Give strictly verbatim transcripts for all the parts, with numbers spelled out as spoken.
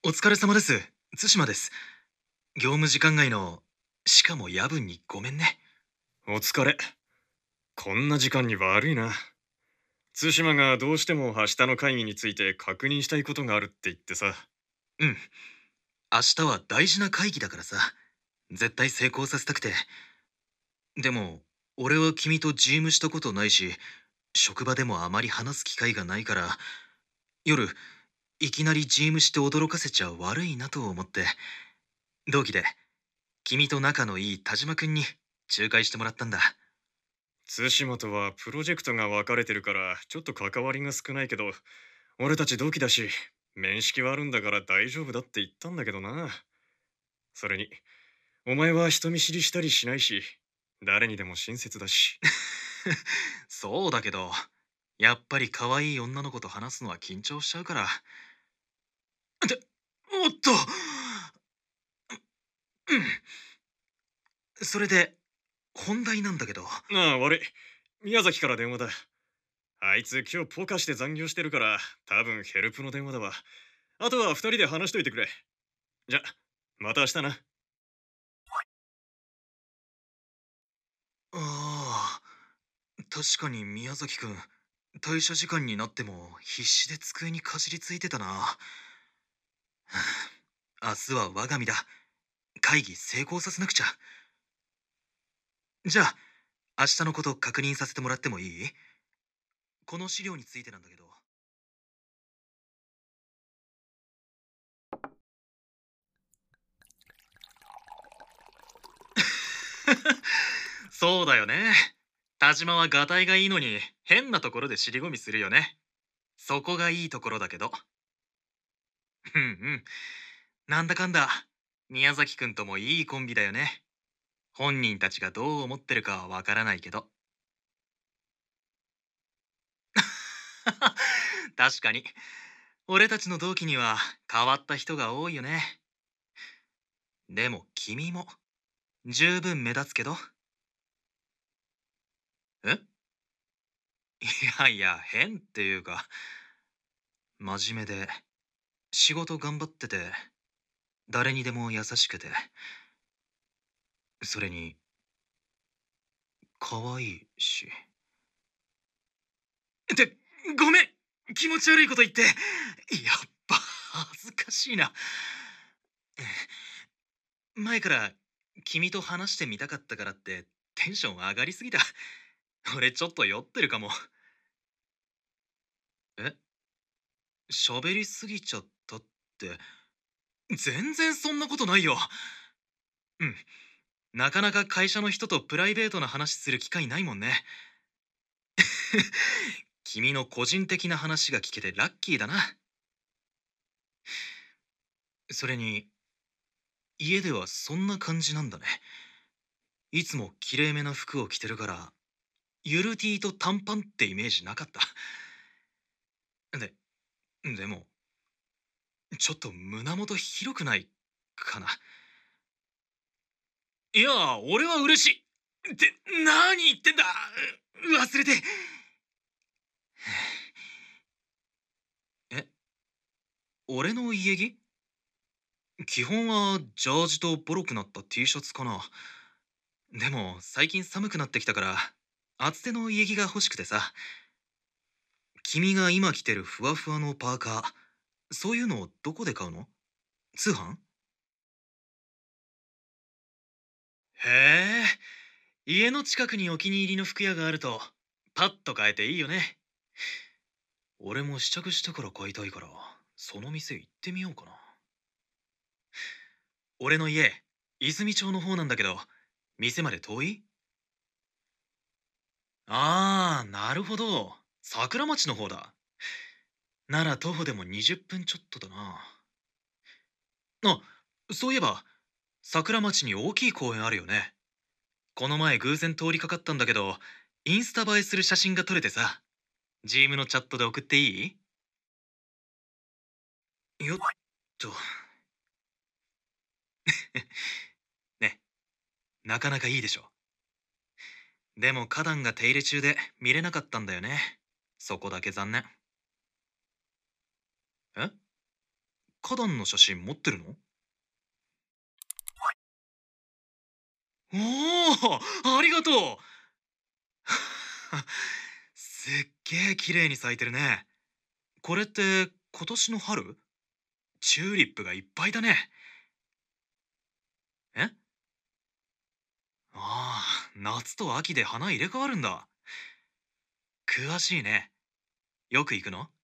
お疲れ様です。対馬です。業務時間外の、しかも夜分にごめんね。 お疲れ。こんな時間に悪いな。対馬がどうしても明日の会議について確認したいことがあるって言ってさ。 うん。明日は大事な会議だからさ。絶対成功させたくて。でも、俺は君とジームしたことないし、職場でもあまり話す機会がないから、夜、いきなりジームして驚かせちゃ悪いなと思って、同期で、君と仲のいい田島くんに仲介してもらったんだ。 対馬とはプロジェクトが分かれてるからちょっと関わりが少ないけど、俺たち同期だし、面識はあるんだから大丈夫だって言ったんだけどな。それに、お前は人見知りしたりしないし、誰にでも親切だし。 そうだけど、やっぱり可愛い女の子と話すのは緊張しちゃうから。で、おっと、うん。それで、本題なんだけど。 ああ、悪い。宮崎から電話だ。あいつ今日ポカして残業してるから、多分ヘルプの電話だわ。あとは二人で話しといてくれ。じゃ、また明日な。 ああ、確かに宮崎くん、退社時間になっても必死で机にかじりついてたな。はあ、明日は我が身だ。会議成功させなくちゃ。じゃあ、明日のこと確認させてもらってもいい？この資料についてなんだけど。そうだよね。田島はガタイがいいのに変なところで尻込みするよね。そこがいいところだけど。うんうん。なんだかんだ、宮崎くんともいいコンビだよね。本人たちがどう思ってるかはわからないけど。確かに。俺たちの同期には変わった人が多いよね。でも君も十分目立つけど。えいやいや、変っていうか、真面目で、仕事頑張ってて、誰にでも優しくて、それに、可愛いし。って、ごめん、気持ち悪いこと言って。やっぱ恥ずかしいな。前から君と話してみたかったからってテンション上がりすぎた。俺ちょっと酔ってるかも。え喋りすぎちゃったって、全然そんなことないよ。うん。なかなか会社の人とプライベートな話する機会ないもんね。君の個人的な話が聞けてラッキーだな。それに、家ではそんな感じなんだね。いつもきれいめな服を着てるから、ゆる T と短パンってイメージなかった。で、でも、ちょっと胸元広くないかな。いや、俺は嬉しい。って、何言ってんだ。忘れて。え、俺の家着？基本はジャージとボロくなった T シャツかな。でも最近寒くなってきたから厚手の家着が欲しくてさ。君が今着てるふわふわのパーカー、そういうのどこで買うの？通販？へえ、家の近くにお気に入りの服屋があるとパッと買えていいよね。俺も試着してから買いたいからその店行ってみようかな。俺の家泉町の方なんだけど、店まで遠い？あー、なるほど。桜町の方だ。なら徒歩でもにじゅっぷんちょっとだな。あ、そういえば、桜町に大きい公園あるよね。この前偶然通りかかったんだけど、インスタ映えする写真が撮れてさ、ジームのチャットで送っていい？よっと。ね、なかなかいいでしょ。でも花壇が手入れ中で見れなかったんだよね。そこだけ残念。え花壇の写真持ってるの？おお、ありがとう。すっげえ綺麗に咲いてるね。これって今年の春？チューリップがいっぱいだね。えああ、夏と秋で花入れ替わるんだ。詳しいね。よく行くの？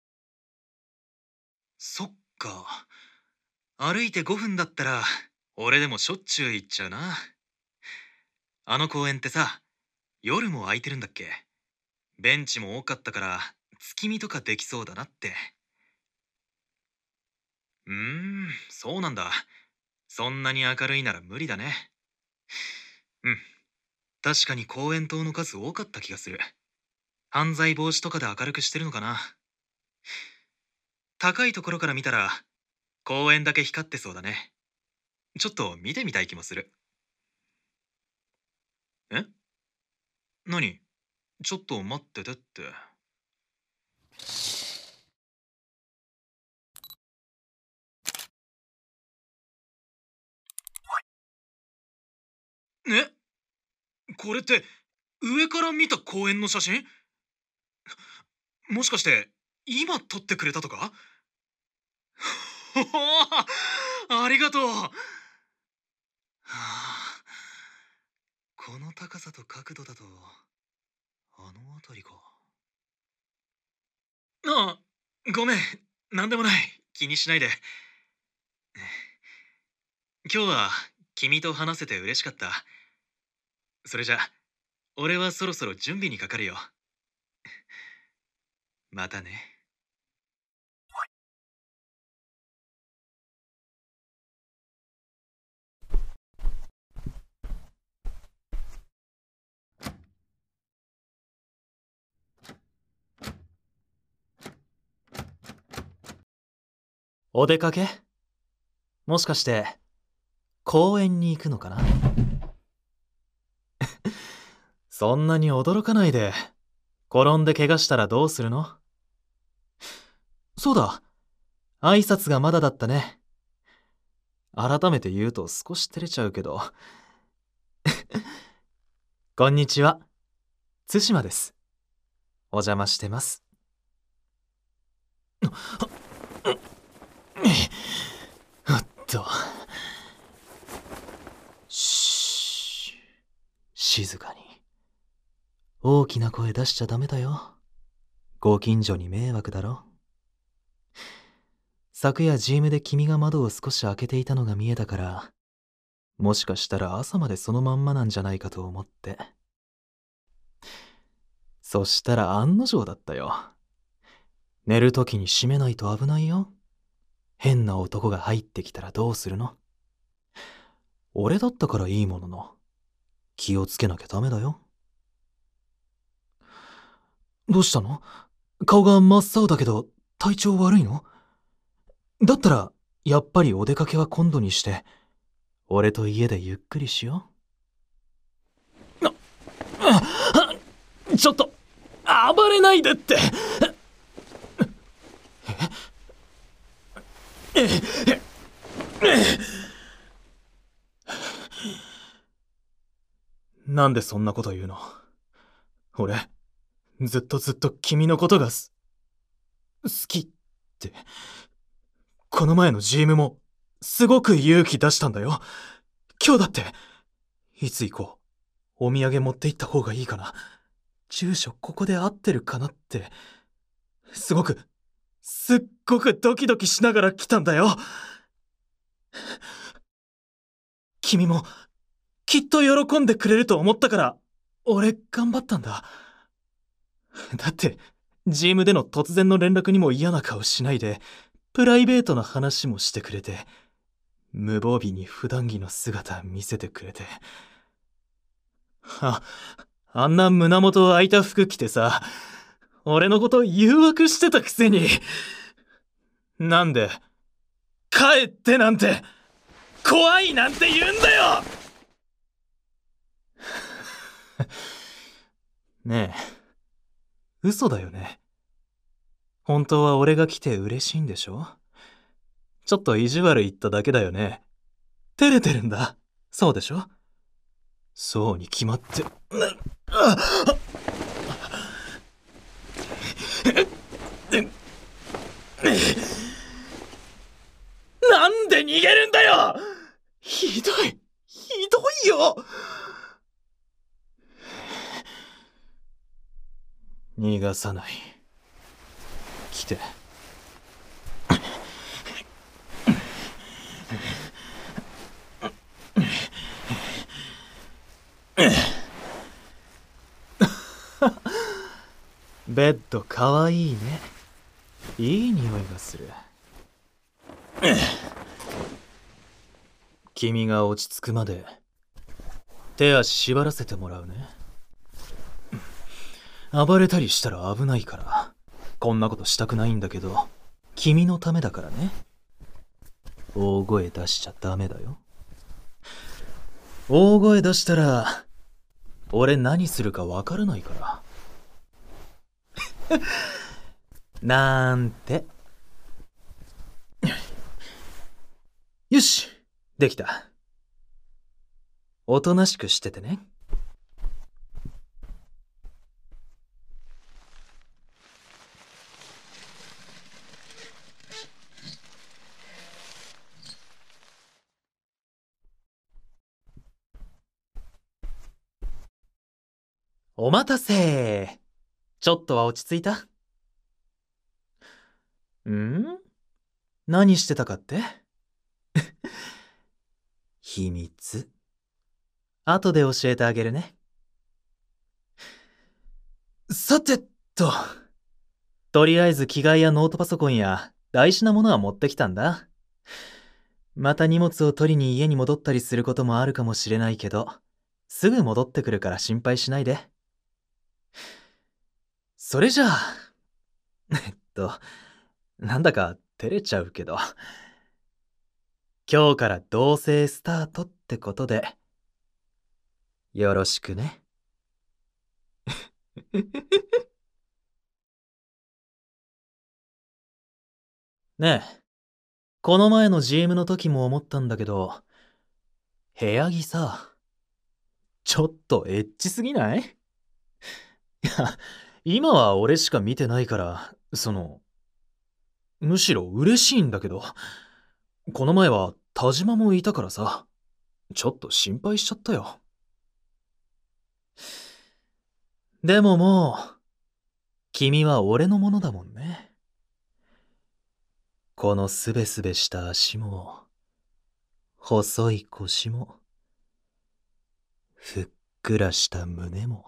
そっか。歩いてごふんだったら、俺でもしょっちゅう行っちゃうな。あの公園ってさ、夜も空いてるんだっけ？ベンチも多かったから、月見とかできそうだなって。うーん、そうなんだ。そんなに明るいなら無理だね。うん、確かに公園灯の数多かった気がする。犯罪防止とかで明るくしてるのかな。高いところから見たら、公園だけ光ってそうだね。ちょっと見てみたい気もする。え何？ちょっと待っててって。えこれって上から見た公園の写真？もしかして今撮ってくれたとか？ありがとう。はあ、この高さと角度だとあの辺りか。ああ、ごめん。なんでもない。気にしないで。今日は君と話せて嬉しかった。それじゃ、俺はそろそろ準備にかかるよ。またね。 お出かけ？もしかして、公園に行くのかな？そんなに驚かないで。転んで怪我したらどうするの？そうだ。挨拶がまだだったね。改めて言うと少し照れちゃうけど。こんにちは。対馬です。お邪魔してます。おっと。しー。静かに。大きな声出しちゃダメだよ。ご近所に迷惑だろ。昨夜ジームで君が窓を少し開けていたのが見えたから、もしかしたら朝までそのまんまなんじゃないかと思って。そしたら案の定だったよ。寝るときに閉めないと危ないよ。変な男が入ってきたらどうするの？俺だったからいいものの、気をつけなきゃダメだよ。どうしたの？顔が真っ青だけど体調悪いの？だったらやっぱりお出かけは今度にして、俺と家でゆっくりしよう。あ、あ、ちょっと暴れないでって。ええええなんでそんなこと言うの？俺ずっとずっと君のことがす好きって。この前のジームもすごく勇気出したんだよ。今日だって。いつ行こう？お土産持って行った方がいいかな？住所ここで合ってるかなって。すごくすっごくドキドキしながら来たんだよ。君もきっと喜んでくれると思ったから俺頑張ったんだ。だってジームでの突然の連絡にも嫌な顔しないで、プライベートな話もしてくれて、無防備に普段着の姿見せてくれて。あ、あんな胸元開いた服着てさ、俺のこと誘惑してたくせに。なんで帰ってなんて怖いなんて言うんだよ。ねえ、嘘だよね。本当は俺が来て嬉しいんでしょ？ ちょっと意地悪言っただけだよね。照れてるんだ。そうでしょ？そうに決まって。なんで逃げるんだよ！ひどい。ひどいよ！逃がさない。来て。ベッドかわいいね。いい匂いがする。君が落ち着くまで手足縛らせてもらうね。暴れたりしたら危ないからこんなことしたくないんだけど、君のためだからね。大声出しちゃダメだよ。大声出したら俺何するかわからないからなんて。よし、できた。おとなしくしててね。お待たせ。ちょっとは落ち着いた？ん？何してたかって秘密。後で教えてあげるね。さてと、とりあえず着替えやノートパソコンや大事なものは持ってきたんだ。また荷物を取りに家に戻ったりすることもあるかもしれないけど、すぐ戻ってくるから心配しないで。それじゃあ、えっと、なんだか照れちゃうけど、今日から同棲スタートってことで、よろしくね。ねえ、この前の ジーエム の時も思ったんだけど、部屋着さ、ちょっとエッチすぎない？いや、今は俺しか見てないから、その、むしろ嬉しいんだけど、この前は田島もいたからさ、ちょっと心配しちゃったよ。でももう、君は俺のものだもんね。このすべすべした足も、細い腰も、ふっくらした胸も、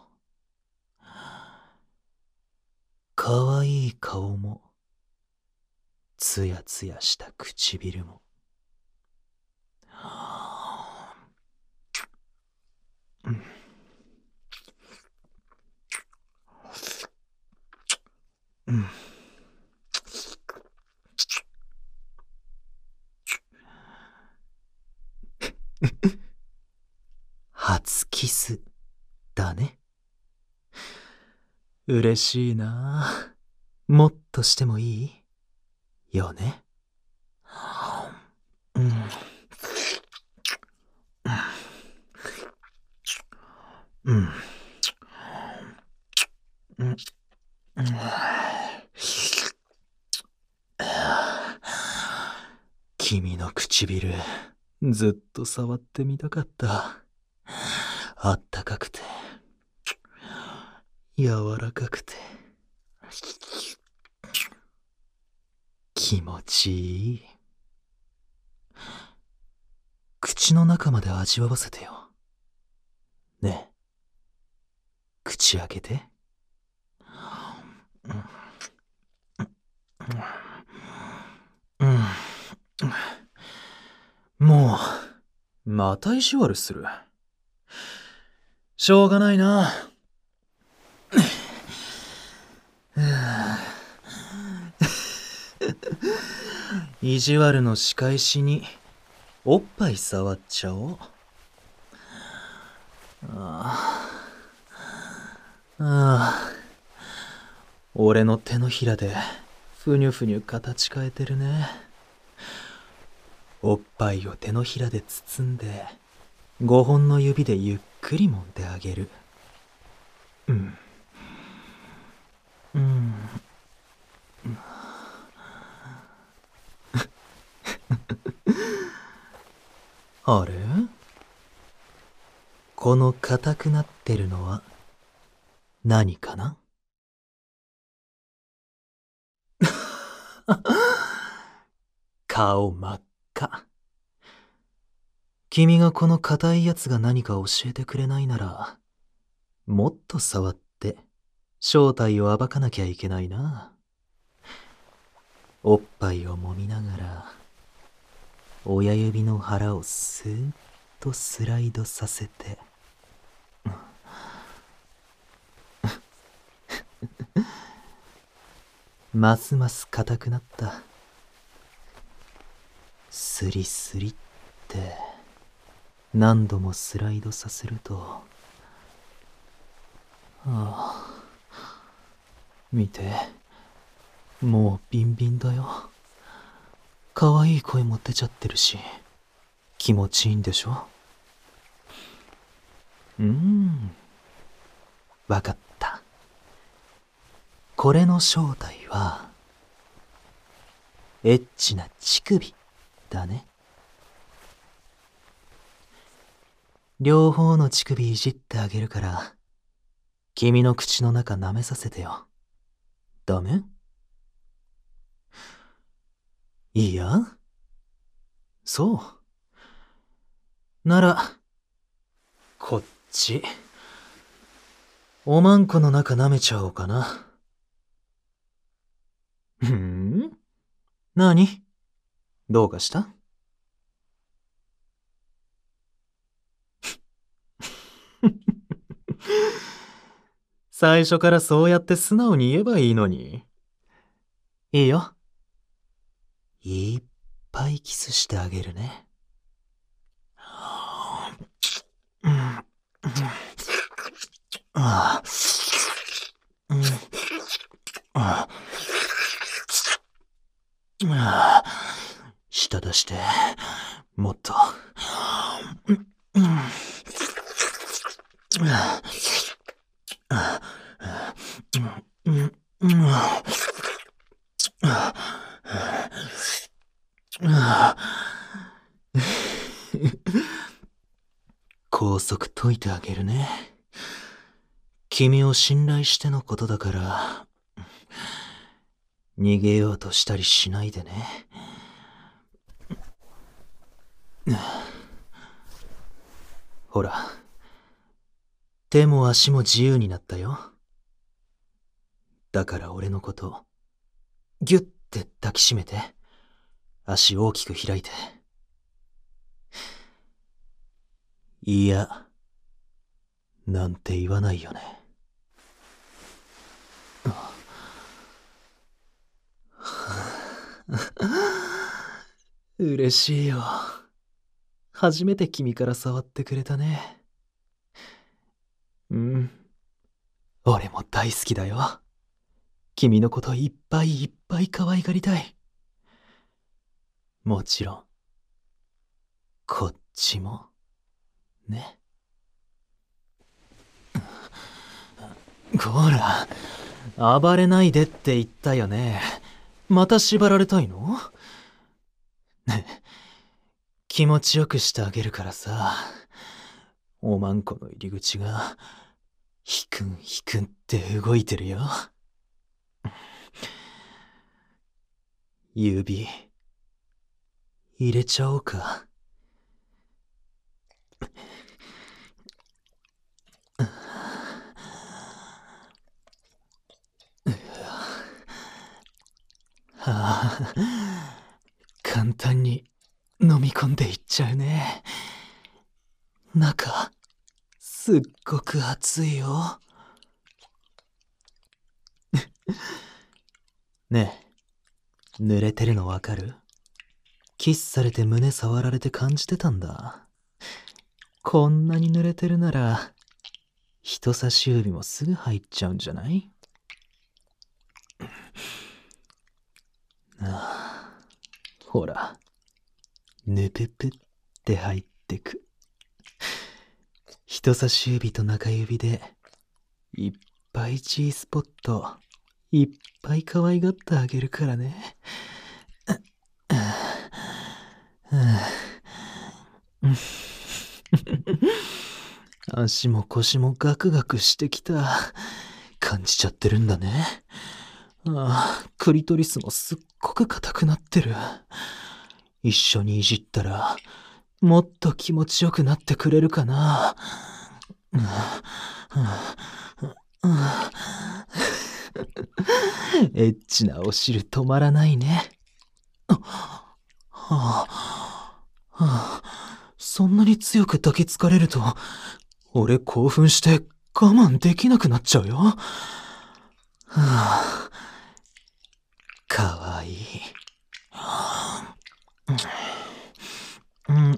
かわいい顔も、つやつやした唇も。うん。初キスだね。嬉しいな。もっとしてもいい？よね。うん。うん。うん。君の唇、ずっと触ってみたかった。あったかくて、柔らかくて、気持ちいい。口の中まで味わわせてよ。ねえ、口開けて。うん。もう、また意地悪する。しょうがないな。意地悪の仕返しに、おっぱい触っちゃおう。ああ。ああ。俺の手のひらで、ふにゅふにゅ形変えてるね。 おっぱいを手のひらで包んで、ごほんの指でゆっくり揉んであげる。うん。うん。あれ？この硬くなってるのは何かな？顔真っ赤。君がこの硬いやつが何か教えてくれないなら、もっと触って正体を暴かなきゃいけないな。おっぱいを揉みながら、親指の腹をスーッとスライドさせて、ますます硬くなった。スリスリって何度もスライドさせると、はあ、見て、もうビンビンだよ。可愛い声も出ちゃってるし、気持ちいいんでしょ？うーん、わかった。これの正体はエッチな乳首だね。両方の乳首いじってあげるから、君の口の中舐めさせてよ。ダメ？いいや？そう。なら、こっち。おまんこの中舐めちゃおうかな。ふん？なに？どうかした？最初からそうやって素直に言えばいいのに。いいよ。いっぱいキスしてあげるね。うん。ああ。うん。ああ。舌出して、もっと。うん。うん。ああ。うん。うん。高速解いてあげるね。君を信頼してのことだから、逃げようとしたりしないでね。ほら、手も足も自由になったよ。だから俺のこと、ギュッて抱きしめて、足大きく開いて。いや、なんて言わないよね。嬉しいよ。初めて君から触ってくれたね。うん。俺も大好きだよ。君のこといっぱいいっぱい可愛がりたい。もちろん、こっちも、ね。こら、暴れないでって言ったよね。また縛られたいの？気持ちよくしてあげるからさ。おまんこの入り口が、ひくんひくんって動いてるよ。指、入れちゃおうか。はあ、簡単に飲み込んでいっちゃうね。中、すっごく熱いよ。ねえ、濡れてるのわかる？キスされて胸触られて感じてたんだ。こんなに濡れてるなら、人差し指もすぐ入っちゃうんじゃない？ああ、ほら、 ぬぷぷって入ってく。人差し指と中指でいっぱい G スポットいっぱい可愛がってあげるからね。足も腰もガクガクしてきた。感じちゃってるんだね。ああ、クリトリスもすっごく硬くなってる。一緒にいじったらもっと気持ちよくなってくれるかな。エッチなお汁止まらないね。はあ、はあ、そんなに強く抱きつかれると俺興奮して我慢できなくなっちゃうよ。はあ、かわいい。うん、うん、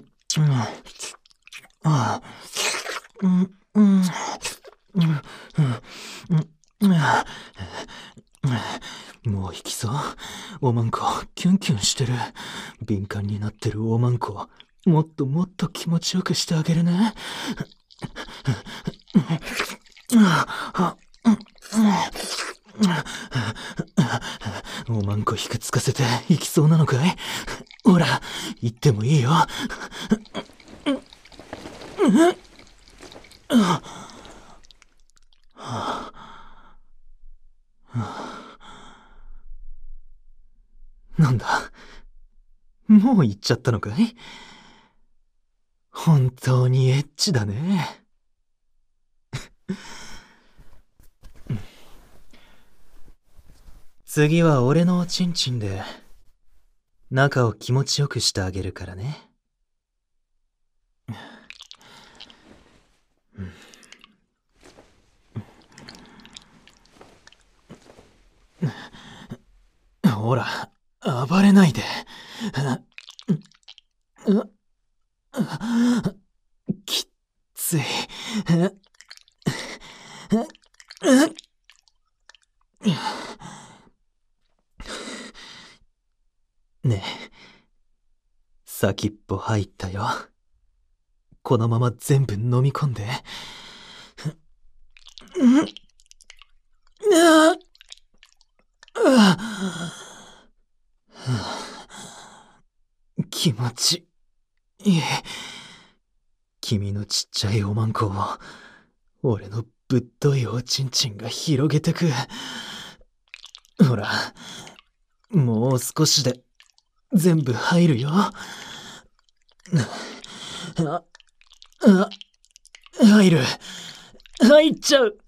あ、うん、うん、うん、うん、もう行きそう。おまんこキュンキュンしてる。敏感になってるおまんこもっともっと気持ちよくしてあげるね。おまんこひくつかせて行きそうなのかい？ほら行ってもいいよ。なんだ、もう行っちゃったのかい？本当にエッチだね。次は俺のおちんちんで中を気持ちよくしてあげるからね。ほら、暴れないで。きっつい。ねえ、先っぽ入ったよ。このまま全部飲み込んで。気持ちいい。君のちっちゃいおまんこを俺のぶっといおちんちんが広げてく。ほら、もう少しで全部入るよ。あ、あ、入る。入っちゃう。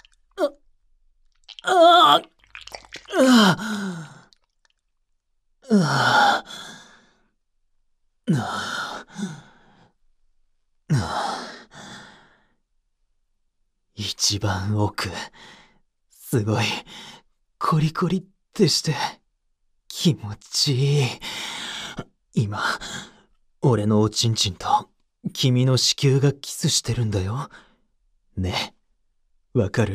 あ、あ、あ、あ、一番奥、すごいコリコリってして気持ちいい。今俺のおちんちんと君の子宮がキスしてるんだよ。ねえ、わかる？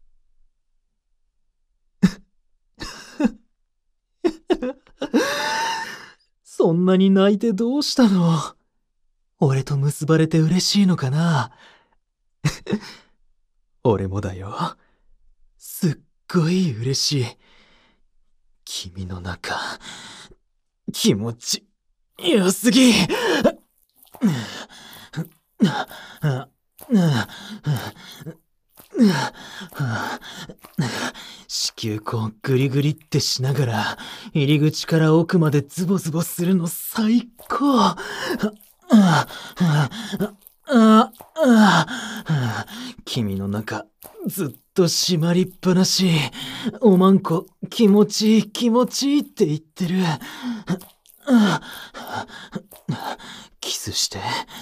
そんなに泣いてどうしたの？俺と結ばれて嬉しいのかな？俺もだよ。すっごい嬉しい。君の中、気持ち良すぎ。子宮口グリグリってしながら入り口から奥までズボズボするの最高。君の中ずっと閉まりっぱなし。おまんこ気持ちいい気持ちいいって言ってる。キスして。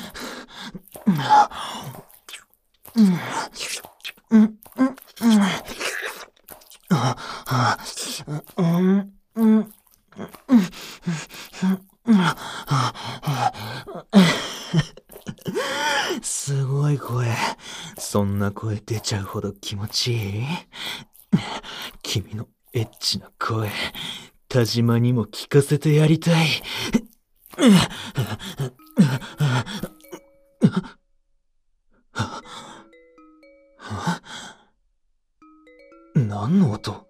すごい声。そんな声出ちゃうほど気持ちいい？君のエッチな声、田島にも聞かせてやりたい。 何の音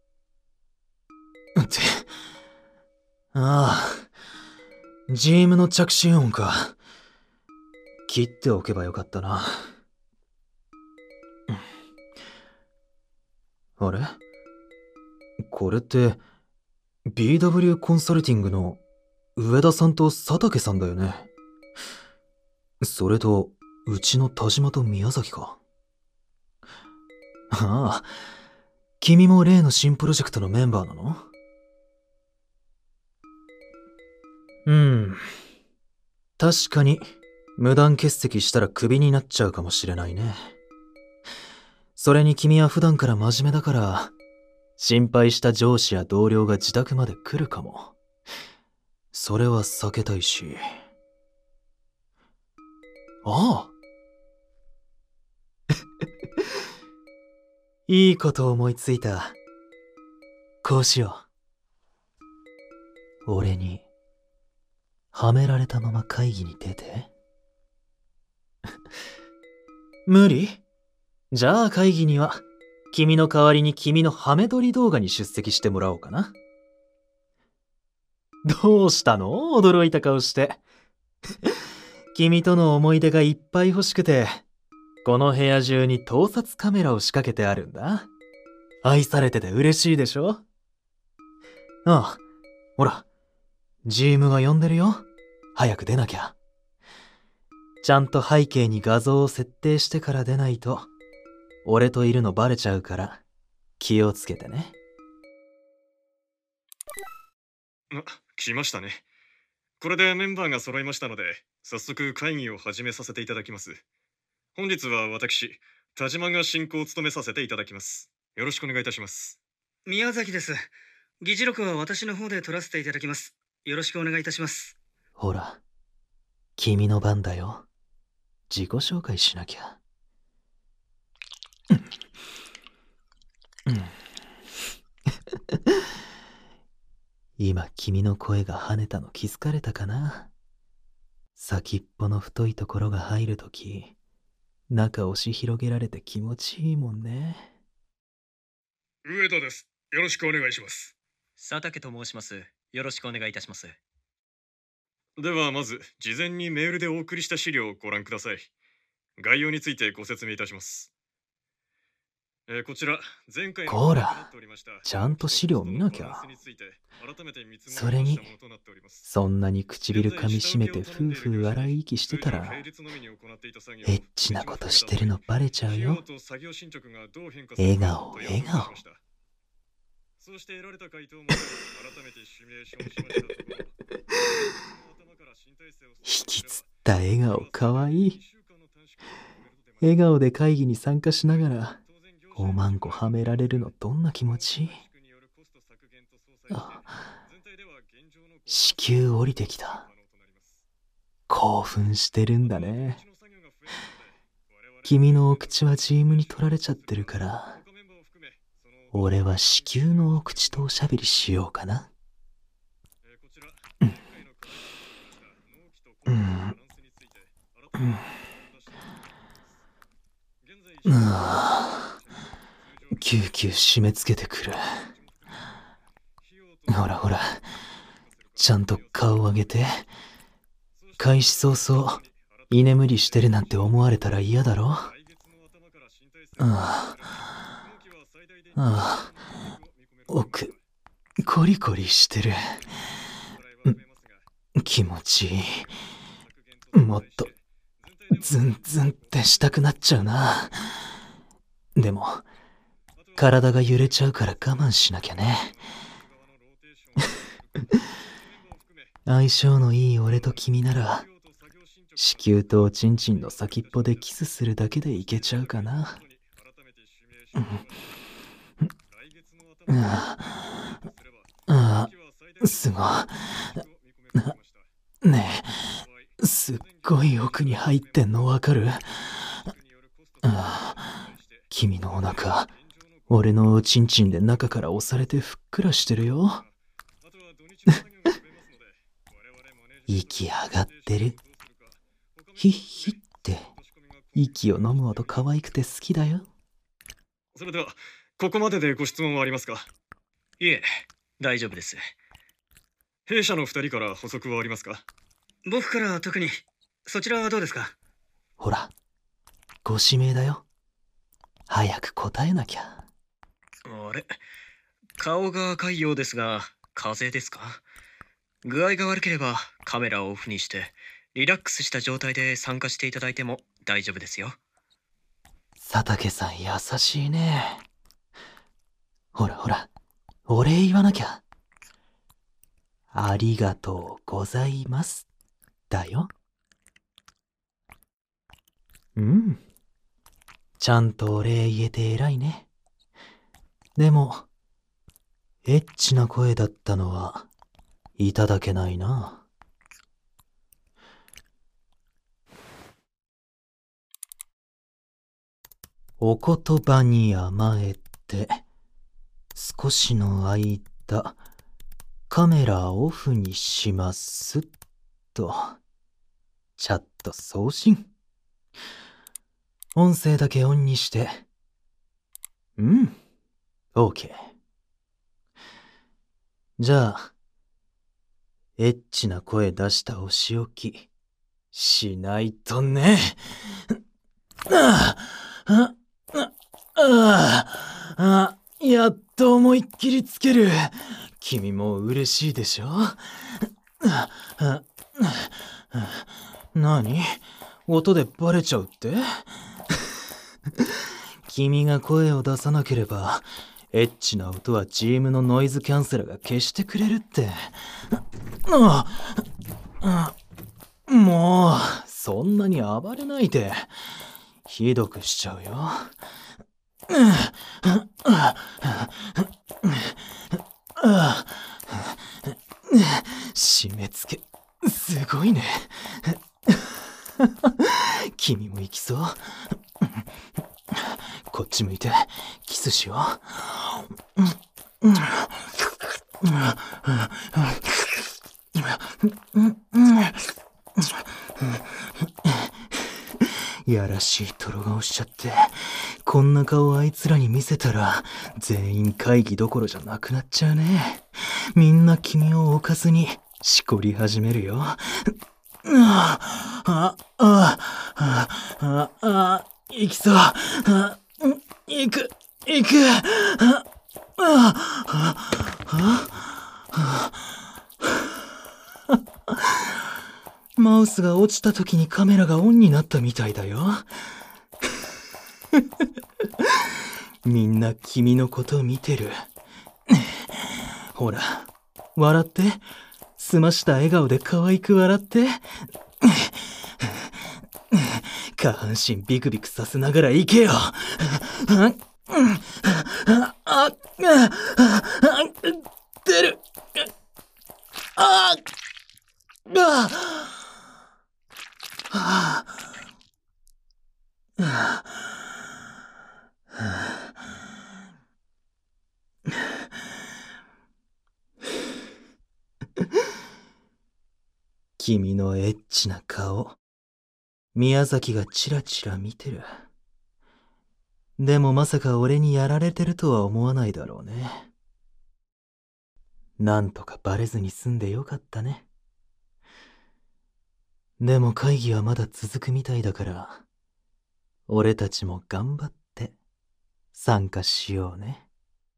って、ああ、ジームの着信音か。切っておけばよかったな。あれ？これって ビーダブリュー コンサルティングの上田さんと佐竹さんだよね。それとうちの田島と宮崎か。ああ、君も例の新プロジェクトのメンバーなの？うん。確かに無断欠席したらクビになっちゃうかもしれないね。それに君は普段から真面目だから、心配した上司や同僚が自宅まで来るかも。それは避けたいし。ああいいこと思いついた。こうしよう。俺にはめられたまま会議に出て。無理？じゃあ会議には君の代わりに君のハメ撮り動画に出席してもらおうかな。どうしたの？驚いた顔して。君との思い出がいっぱい欲しくて、この部屋中に盗撮カメラを仕掛けてあるんだ。愛されてて嬉しいでしょ？ああ、ほら、ジームが呼んでるよ。早く出なきゃ。ちゃんと背景に画像を設定してから出ないと、俺といるのバレちゃうから、気をつけてね。 あ、来ましたね。これでメンバーが揃いましたので、早速会議を始めさせていただきます。本日は私、田島が進行を務めさせていただきます。よろしくお願いいたします。 宮崎です。議事録は私の方で取らせていただきます。よろしくお願いいたします。 ほら、君の番だよ。自己紹介しなきゃ。今君の声が跳ねたの気づかれたかな？先っぽの太いところが入るとき、中押し広げられて気持ちいいもんね。 上田です。よろしくお願いします。 佐竹と申します。よろしくお願いいたします。 ではまず、事前にメールでお送りした資料をご覧ください。概要についてご説明いたします。えー、こちら、前回のこら、ちゃんと資料見なきゃ。それに、そんなに唇噛みしめてふうふう荒い息してたら、エッチなことしてるのバレちゃうよ。笑顔、笑顔。 そうして得られた回答も改めてシミュレーションしましたところ、 引きつった笑顔かわいい。笑顔で会議に参加しながらおまんこはめられるのどんな気持ち？あ、子宮降りてきた。興奮してるんだね。君のお口はジームに取られちゃってるから、俺は子宮のお口とおしゃべりしようかな。うん。うん。うん。ああ。キューキュー締め付けてくる。ほらほら、ちゃんと顔上げて。開始早々、居眠りしてるなんて思われたら嫌だろ？ああ。ああ。奥、コリコリしてる。気持ちいい。もっと、ズンズンってしたくなっちゃうな。でも、体が揺れちゃうから我慢しなきゃね。相性のいい俺と君なら、子宮とおちんちんの先っぽでキスするだけでいけちゃうかな。ああ、すごい。ねえ、すっごい奥に入ってんのわかる？ああ、君のお腹、俺のおちんちんで中から押されてふっくらしてるよ。 息上がってる。ヒッヒッって、息を飲む音可愛くて好きだよ。 それでは、ここまででご質問はありますか？ いえ、大丈夫です。 弊社の二人から補足はありますか？ 僕からは特に。そちらはどうですか？ ほら、ご指名だよ。早く答えなきゃ。 あれ、顔が赤いようですが、風邪ですか？具合が悪ければカメラをオフにして、リラックスした状態で参加していただいても大丈夫ですよ。 佐竹さん優しいね。ほらほら、お礼言わなきゃ。ありがとうございます。だよ。うん。ちゃんとお礼言えて偉いね。でも、エッチな声だったのはいただけないな。お言葉に甘えて、少しの間、カメラオフにしますと。チャット送信。音声だけオンにして。うん。OK。じゃあ、エッチな声出したお仕置き、しないとね。ああ、あ、あ、あ、やっと思いっきりつける。君も嬉しいでしょ？何？音でバレちゃうって？君が声を出さなければ、エッチな音は ジーエム のノイズキャンセラーが消してくれるって。ああ、もう、そんなに暴れないで。ひどくしちゃうよ。締め付け、すごいね。君も行きそう？こっち向いて、キスしよう。やらしいトロ顔しちゃって、こんな顔あいつらに見せたら、全員会議どころじゃなくなっちゃうね。みんな君を置かずに、しこり始めるよ。ああ、ああ、ああ、あ、行きそう。あ、行く、行く。ああ、ああ、マウスが落ちた時にカメラがオンになったみたいだよ。みんな君のこと見てる。ほら、笑って。澄ました笑顔で可愛く笑って。下半身ビクビクさせながら行けよ。出る。ああああ君のエッチな顔、宮崎がチラチラ見てる。でもまさか俺にやられてるとは思わないだろうね。なんとかバレずに済んでよかったね。でも会議はまだ続くみたいだから、俺たちも頑張って参加しようね。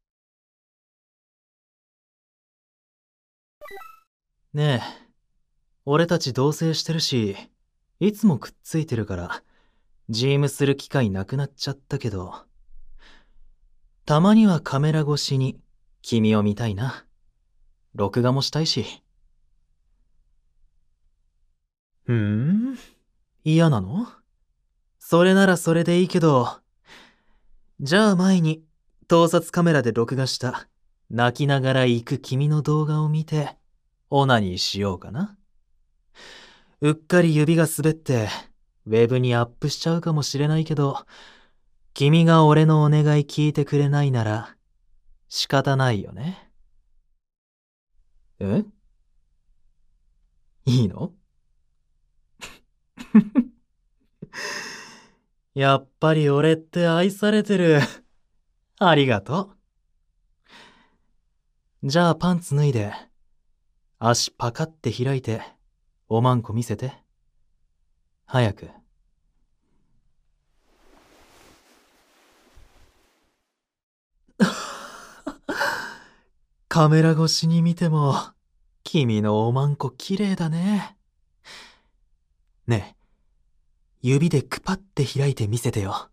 ねえ、俺たち同棲してるし、いつもくっついてるから、ジーエムする機会なくなっちゃったけど、たまにはカメラ越しに君を見たいな。録画もしたいし。ふーん、嫌なの？それならそれでいいけど、じゃあ前に盗撮カメラで録画した泣きながら行く君の動画を見てオナニーしようかな。うっかり指が滑ってウェブにアップしちゃうかもしれないけど、君が俺のお願い聞いてくれないなら仕方ないよね。え？ いいの？やっぱり俺って愛されてる。ありがとう。じゃあパンツ脱いで、足パカって開いて、おまんこ見せて。早く。カメラ越しに見ても、君のおまんこ綺麗だね。ねえ、指でクパって開いて見せてよ。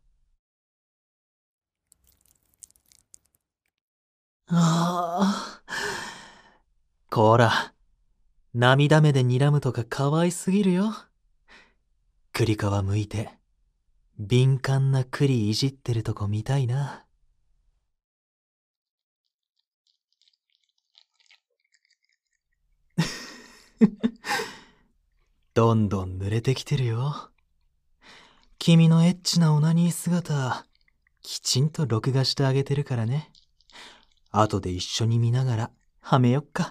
ああ。こら、涙目で睨むとか可愛すぎるよ。栗皮むいて、敏感な栗いじってるとこ見たいな。どんどん濡れてきてるよ。君のエッチなオナニー姿、きちんと録画してあげてるからね。後で一緒に見ながらはめよっか。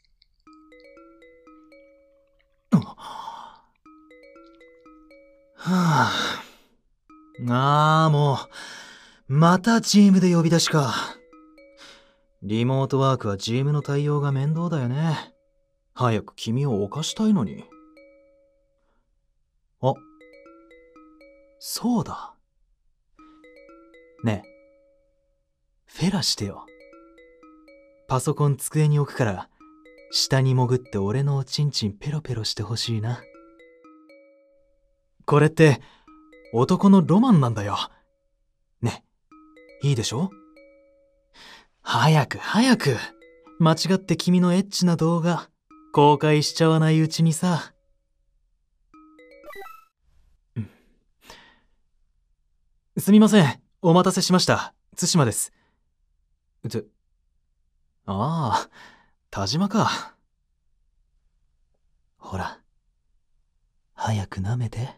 はあ、ああ、もう、またチームで呼び出しか。リモートワークはチームの対応が面倒だよね。早く君を犯したいのに。あ、そうだ。ねえ、フェラしてよ。パソコン机に置くから、下に潜って俺のおちんちんペロペロしてほしいな。これって、男のロマンなんだよ。ね、いいでしょ？早く早く、間違って君のエッチな動画、公開しちゃわないうちにさ。すみません、お待たせしました。対馬です。つ、ああ、田島か。ほら、早く舐めて。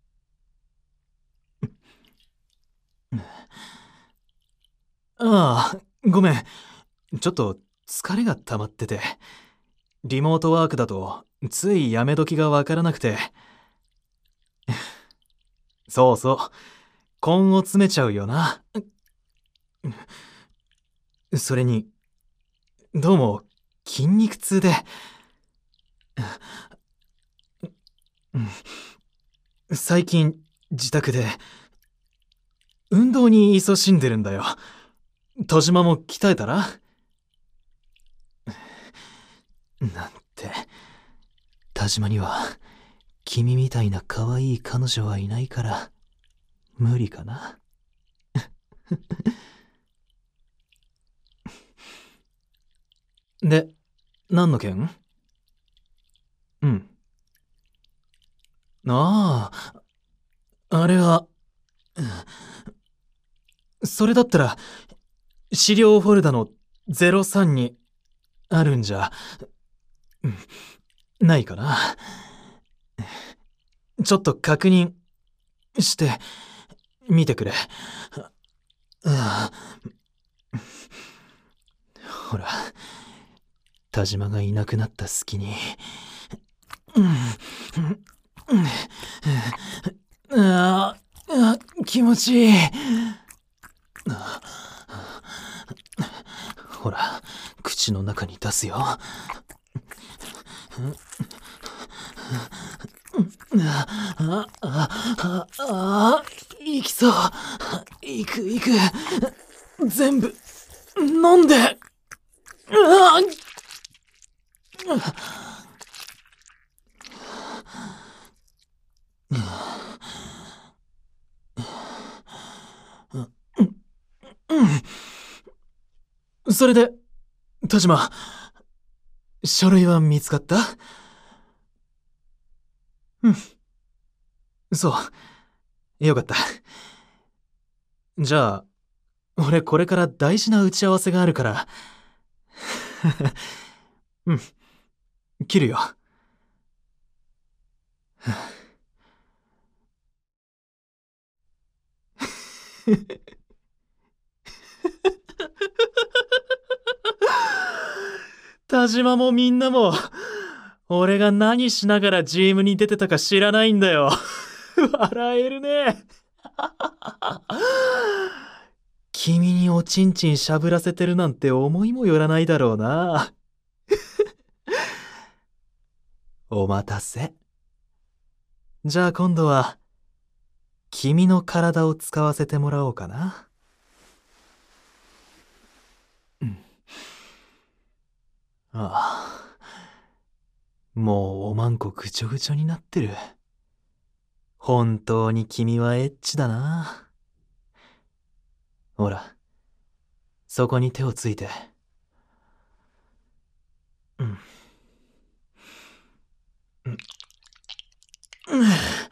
ああ、ごめん。ちょっと疲れが溜まってて。リモートワークだと、ついやめ時がわからなくて。そうそう。根を詰めちゃうよな。それに、どうも筋肉痛で。最近、自宅で、運動に勤しんでるんだよ。戸島も鍛えたら？なんて、田島には、君みたいな可愛い彼女はいないから、無理かな。で、何の件？うん。ああ、あれは、それだったら、資料フォルダのゼロさんにあるんじゃ、ないかな。ちょっと確認してみてくれ。ほら、田島がいなくなった隙に。ああ、気持ちいい。ほら、口の中に出すよ。ああ、ああ、いきそう。いくいく。全部、飲んで。うわそれで、田島、書類は見つかった？うん。そう。よかった。じゃあ、俺これから大事な打ち合わせがあるから。うん。切るよ。田島もみんなも、 俺が何しながら ジーエム に出てたか知らないんだよ。笑えるね。君におちんちんしゃぶらせてるなんて思いもよらないだろうな。お待たせ。じゃあ今度は、君の体を使わせてもらおうかな。うん。ああ。もうおまんこぐちょぐちょになってる。本当に君はエッチだな。ほら、そこに手をついて。うん。うん。うん。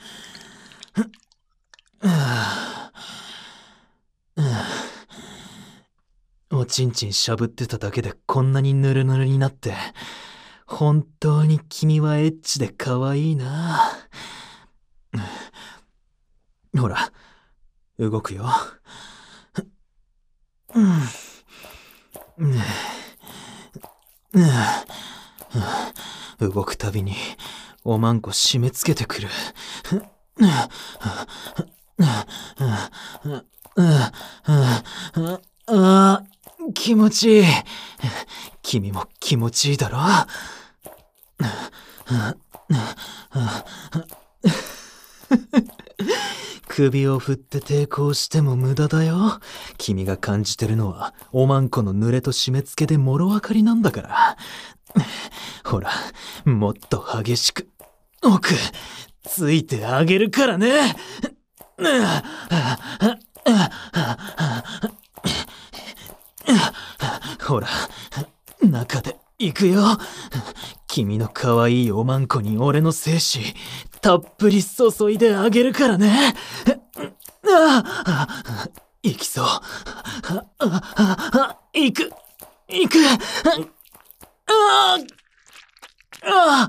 おちんちんしゃぶってただけでこんなにヌルヌルになって、本当に君はエッチで可愛いな。ほら、動くよ。うん。動くたびにおまんこ締め付けてくる。ああ、気持ちいい。君も気持ちいいだろ。首を振って抵抗しても無駄だよ。君が感じてるのはおまんこの濡れと締め付けでもろわかりなんだから。ほら、もっと激しく奥ついてあげるからね。ほら、中で行くよ。君の可愛いおまんこに俺の精子たっぷり注いであげるからね。行きそう。行く行く。あああ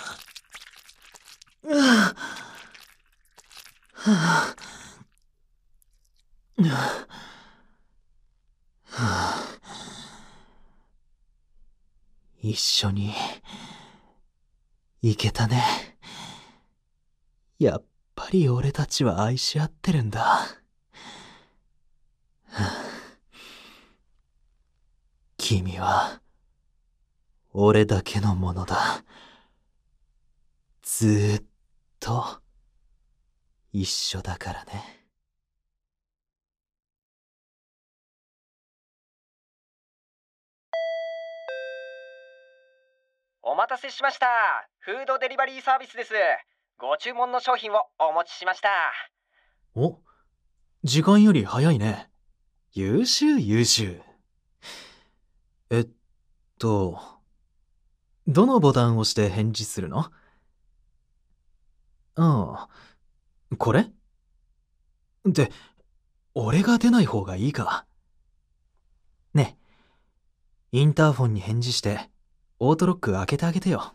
あ。一緒に行けたね。やっぱり俺たちは愛し合ってるんだ。君は俺だけのものだ。ずーっと一緒だからね。 お待たせしました。フードデリバリーサービスです。ご注文の商品をお持ちしました。 お、時間より早いね。優秀優秀。えっと、どのボタンを押して返事するの？ああ、これ？って、俺が出ない方がいいか。ねえ、インターフォンに返事して、オートロック開けてあげてよ。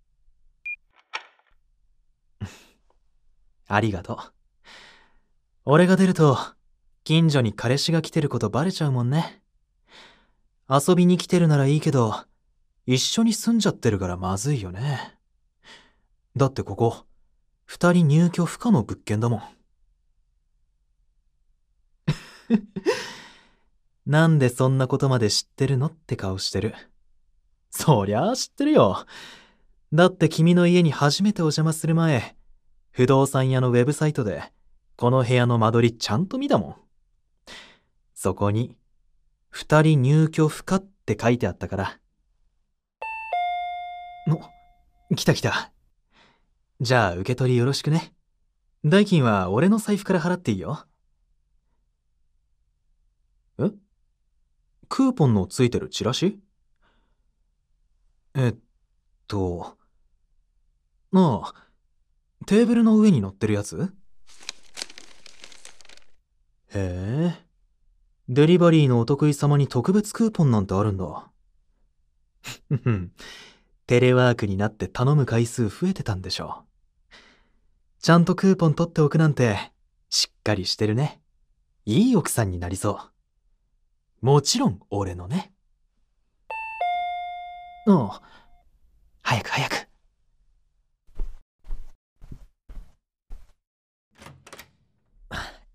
ありがとう。俺が出ると、近所に彼氏が来てることバレちゃうもんね。遊びに来てるならいいけど、一緒に住んじゃってるからまずいよね。だってここ、二人入居不可の物件だもん。なんでそんなことまで知ってるのって顔してる。そりゃあ知ってるよ。だって君の家に初めてお邪魔する前、不動産屋のウェブサイトで、この部屋の間取りちゃんと見たもん。そこに、二人入居不可って書いてあったから。お、来た来た。じゃあ受け取りよろしくね。代金は俺の財布から払っていいよ。え？クーポンのついてるチラシ？えっと、ああ、テーブルの上に乗ってるやつ？へえ、デリバリーのお得意様に特別クーポンなんてあるんだ。テレワークになって頼む回数増えてたんでしょ。ちゃんとクーポン取っておくなんて、しっかりしてるね。いい奥さんになりそう。もちろん俺のね。ああ、早く早く。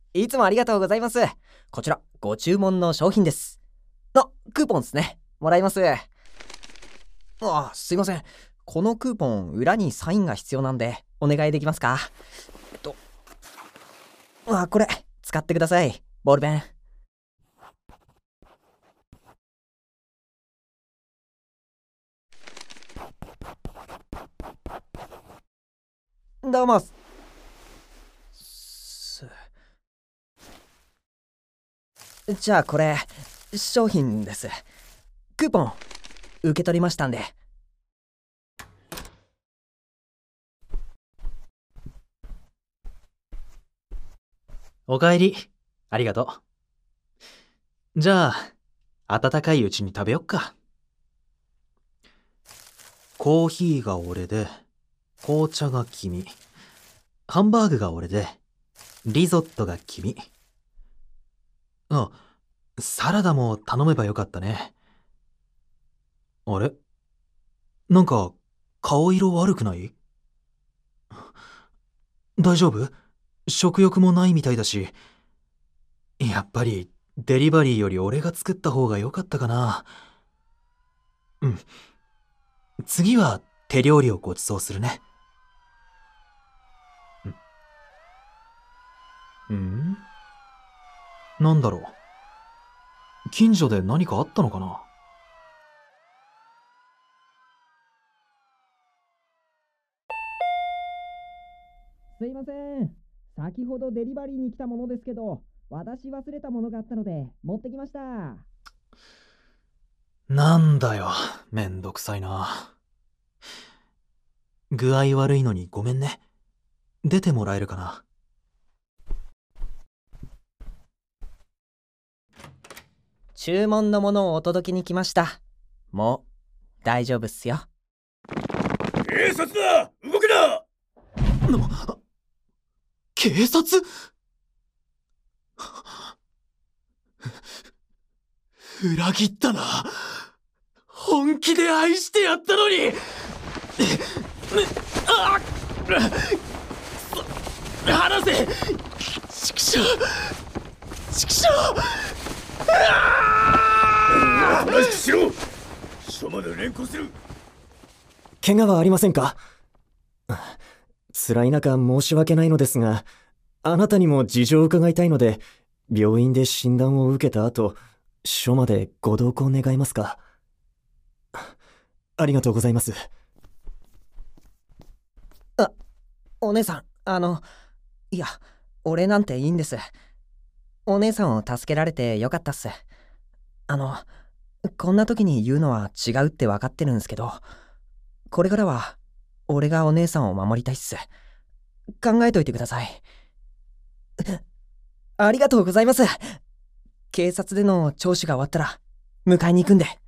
いつもありがとうございます。こちら、ご注文の商品です。あ、クーポンですね。もらいます。あ、すいません。このクーポン、裏にサインが必要なんで、お願いできますか？えっと、あ、これ、使ってください。ボールペン。どうも。すじゃあこれ商品です。クーポン受け取りましたんで。 おかえり。ありがとう。じゃあ、温かいうちに食べよっか。コーヒーが俺で、紅茶が君。ハンバーグが俺で、リゾットが君。あ、サラダも頼めばよかったね。あれ？なんか、顔色悪くない？大丈夫？食欲もないみたいだし。やっぱり、デリバリーより俺が作った方が良かったかな。うん。次は手料理をご馳走するね。ん？ん？なんだろう。近所で何かあったのかな？ すいません。先ほどデリバリーに来たものですけど、私忘れたものがあったので持ってきました。 なんだよ、めんどくさいな。具合悪いのにごめんね。出てもらえるかな。 注文のものをお届けに来ました。もう大丈夫っすよ。 警察だ！動くな！ 警察？裏切ったな。本気で愛してやったのに。あっ！離せ！ちくしょう！ちくしょう！ おとなしくしろ！署まで連行する。 怪我はありませんか？辛い中申し訳ないのですが、あなたにも事情を伺いたいので、病院で診断を受けた後、署までご同行願えますか？ありがとうございます。 あ、お姉さん、あの、いや、俺なんていいんです。お姉さんを助けられてよかったっす。あの、こんな時に言うのは違うって分かってるんですけど、これからは俺がお姉さんを守りたいっす。考えといてください。ありがとうございます。警察での聴取が終わったら迎えに行くんで。